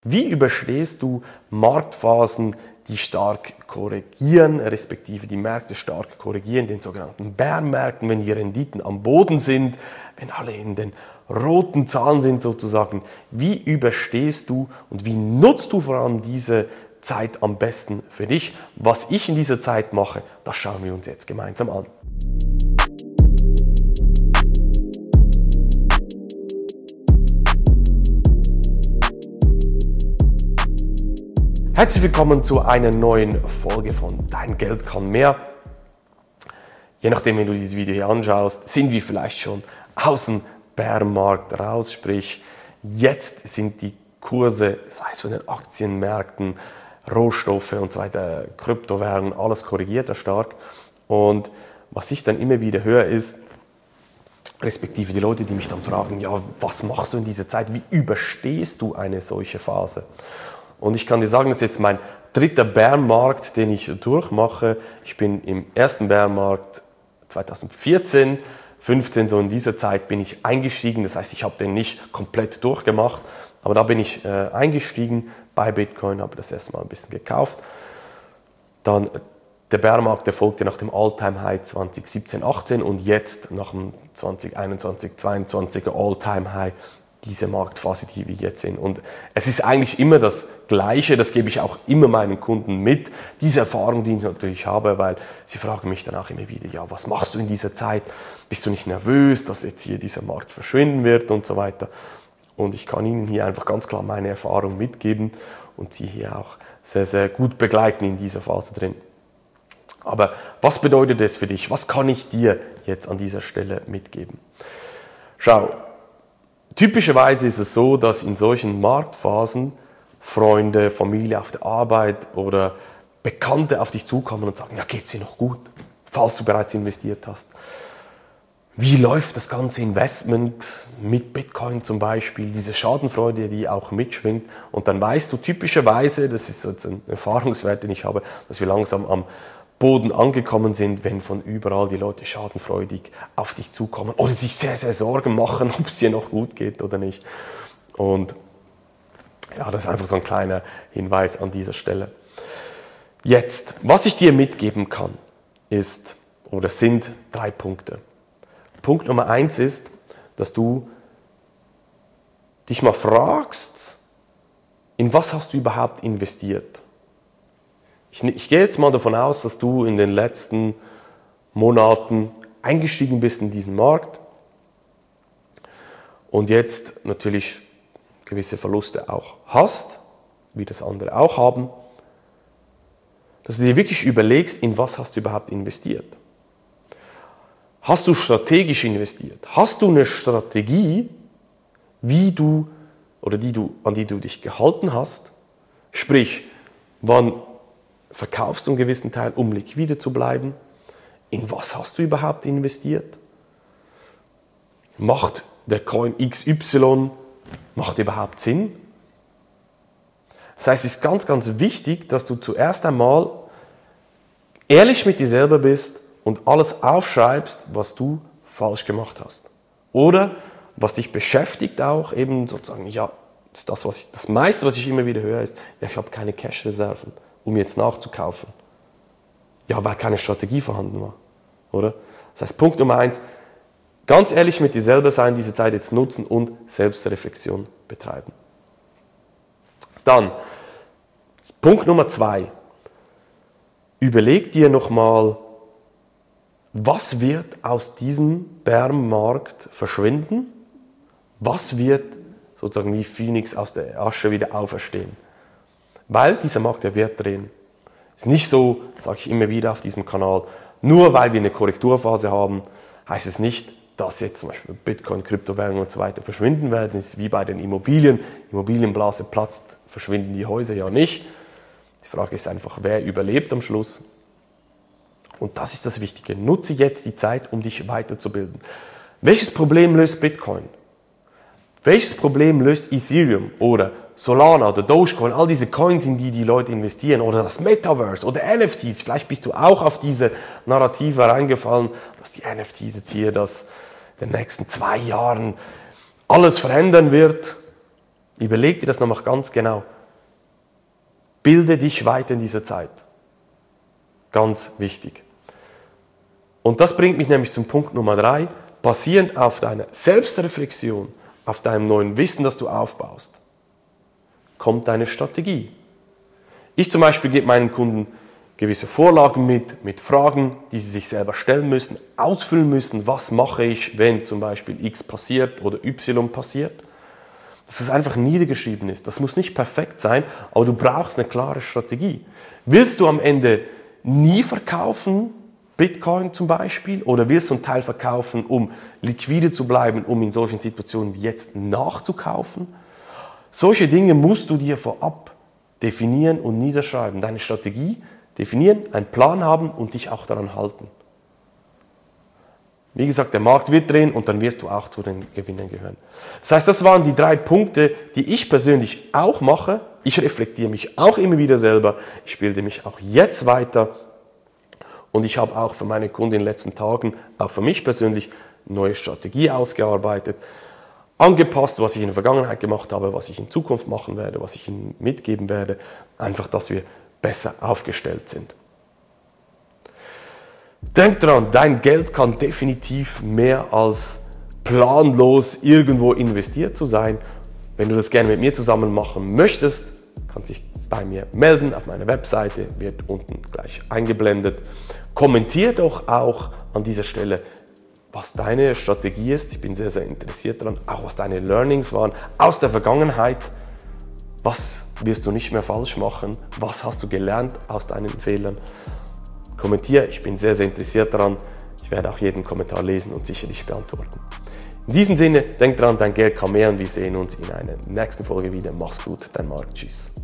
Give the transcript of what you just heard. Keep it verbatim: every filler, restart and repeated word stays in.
Wie überstehst du Marktphasen, die stark korrigieren, respektive die Märkte stark korrigieren, den sogenannten Bärenmärkten, wenn die Renditen am Boden sind, wenn alle in den roten Zahlen sind sozusagen. Wie überstehst du und wie nutzt du vor allem diese Zeit am besten für dich? Was ich in dieser Zeit mache, das schauen wir uns jetzt gemeinsam an. Herzlich willkommen zu einer neuen Folge von Dein Geld kann mehr. Je nachdem, wenn du dieses Video hier anschaust, sind wir vielleicht schon aus dem Bärenmarkt raus. Sprich, jetzt sind die Kurse, sei es von den Aktienmärkten, Rohstoffe und so weiter, Kryptowährungen, alles korrigiert da stark. Und was ich dann immer wieder höre ist, respektive die Leute, die mich dann fragen, ja, was machst du in dieser Zeit? Wie überstehst du eine solche Phase? Und ich kann dir sagen, das ist jetzt mein dritter Bärenmarkt, den ich durchmache. Ich bin im ersten Bärenmarkt zweitausendvierzehn, fünfzehn, so in dieser Zeit bin ich eingestiegen. Das heißt, ich habe den nicht komplett durchgemacht, aber da bin ich äh, eingestiegen bei Bitcoin, habe das erste Mal ein bisschen gekauft. Dann der Bärenmarkt erfolgte nach dem All-Time-High zwanzig siebzehn achtzehn und jetzt nach dem zwanzig einundzwanzig zweiundzwanziger All-Time-High diese Marktphase, die wir jetzt sehen. Und es ist eigentlich immer das Gleiche, das gebe ich auch immer meinen Kunden mit, diese Erfahrung, die ich natürlich habe, weil sie fragen mich dann auch immer wieder, ja, was machst du in dieser Zeit? Bist du nicht nervös, dass jetzt hier dieser Markt verschwinden wird und so weiter? Und ich kann ihnen hier einfach ganz klar meine Erfahrung mitgeben und sie hier auch sehr, sehr gut begleiten in dieser Phase drin. Aber was bedeutet das für dich? Was kann ich dir jetzt an dieser Stelle mitgeben? Schau, typischerweise ist es so, dass in solchen Marktphasen Freunde, Familie auf der Arbeit oder Bekannte auf dich zukommen und sagen, ja, geht's dir noch gut, falls du bereits investiert hast. Wie läuft das ganze Investment mit Bitcoin zum Beispiel, diese Schadenfreude, die auch mitschwingt. Und dann weißt du typischerweise, das ist jetzt ein Erfahrungswert, den ich habe, dass wir langsam am Boden angekommen sind, wenn von überall die Leute schadenfreudig auf dich zukommen oder sich sehr, sehr Sorgen machen, ob es dir noch gut geht oder nicht. Und ja, das ist einfach so ein kleiner Hinweis an dieser Stelle. Jetzt, was ich dir mitgeben kann, ist oder sind drei Punkte. Punkt Nummer eins ist, dass du dich mal fragst, in was hast du überhaupt investiert? Ich, ich gehe jetzt mal davon aus, dass du in den letzten Monaten eingestiegen bist in diesen Markt und jetzt natürlich gewisse Verluste auch hast, wie das andere auch haben, dass du dir wirklich überlegst, in was hast du überhaupt investiert. Hast du strategisch investiert? Hast du eine Strategie, wie du oder die du, an die du dich gehalten hast? Sprich, wann verkaufst du einen gewissen Teil, um liquide zu bleiben? In was hast du überhaupt investiert? Macht der Coin X Y, macht überhaupt Sinn? Das heißt, es ist ganz, ganz wichtig, dass du zuerst einmal ehrlich mit dir selber bist und alles aufschreibst, was du falsch gemacht hast. Oder was dich beschäftigt auch, eben sozusagen, ja, das, ist das, was ich, das meiste, was ich immer wieder höre, ist, ja, ich habe keine Cash-Reserven, um jetzt nachzukaufen. Ja, weil keine Strategie vorhanden war, oder? Das heißt, Punkt Nummer eins, ganz ehrlich mit dir selber sein, diese Zeit jetzt nutzen und Selbstreflexion betreiben. Dann, Punkt Nummer zwei, überleg dir nochmal, was wird aus diesem Bärenmarkt verschwinden? Was wird sozusagen wie Phönix aus der Asche wieder auferstehen? Weil dieser Markt, der wird drehen. Es ist nicht so, sage ich immer wieder auf diesem Kanal, nur weil wir eine Korrekturphase haben, heißt es nicht, dass jetzt zum Beispiel Bitcoin, Kryptowährungen und so weiter verschwinden werden. Es ist wie bei den Immobilien. Immobilienblase platzt, verschwinden die Häuser ja nicht. Die Frage ist einfach, wer überlebt am Schluss? Und das ist das Wichtige. Nutze jetzt die Zeit, um dich weiterzubilden. Welches Problem löst Bitcoin? Welches Problem löst Ethereum oder Solana oder Dogecoin, all diese Coins, in die die Leute investieren, oder das Metaverse oder N F Ts? Vielleicht bist du auch auf diese Narrative reingefallen, dass die N F Ts jetzt hier das in den nächsten zwei Jahren alles verändern wird. Überleg dir das nochmal ganz genau. Bilde dich weiter in dieser Zeit. Ganz wichtig. Und das bringt mich nämlich zum Punkt Nummer drei. Basierend auf deiner Selbstreflexion, auf deinem neuen Wissen, das du aufbaust, kommt deine Strategie. Ich zum Beispiel gebe meinen Kunden gewisse Vorlagen mit, mit Fragen, die sie sich selber stellen müssen, ausfüllen müssen, was mache ich, wenn zum Beispiel X passiert oder Y passiert. Dass es einfach niedergeschrieben ist. Das muss nicht perfekt sein, aber du brauchst eine klare Strategie. Willst du am Ende nie verkaufen, Bitcoin zum Beispiel, oder willst du einen Teil verkaufen, um liquide zu bleiben, um in solchen Situationen wie jetzt nachzukaufen? Solche Dinge musst du dir vorab definieren und niederschreiben. Deine Strategie definieren, einen Plan haben und dich auch daran halten. Wie gesagt, der Markt wird drehen und dann wirst du auch zu den Gewinnern gehören. Das heißt, das waren die drei Punkte, die ich persönlich auch mache. Ich reflektiere mich auch immer wieder selber. Ich bilde mich auch jetzt weiter. Und ich habe auch für meine Kunden in den letzten Tagen, auch für mich persönlich, eine neue Strategie ausgearbeitet. Angepasst, was ich in der Vergangenheit gemacht habe, was ich in Zukunft machen werde, was ich ihnen mitgeben werde. Einfach, dass wir besser aufgestellt sind. Denk dran, dein Geld kann definitiv mehr als planlos irgendwo investiert zu sein. Wenn du das gerne mit mir zusammen machen möchtest, kannst dich bei mir melden auf meiner Webseite, wird unten gleich eingeblendet. Kommentier doch auch an dieser Stelle, was deine Strategie ist. Ich bin sehr, sehr interessiert daran, auch was deine Learnings waren aus der Vergangenheit. Was wirst du nicht mehr falsch machen? Was hast du gelernt aus deinen Fehlern? Kommentier, ich bin sehr, sehr interessiert daran. Ich werde auch jeden Kommentar lesen und sicherlich beantworten. In diesem Sinne, denk dran, dein Geld kann mehr und wir sehen uns in einer nächsten Folge wieder. Mach's gut, dein Marc. Tschüss.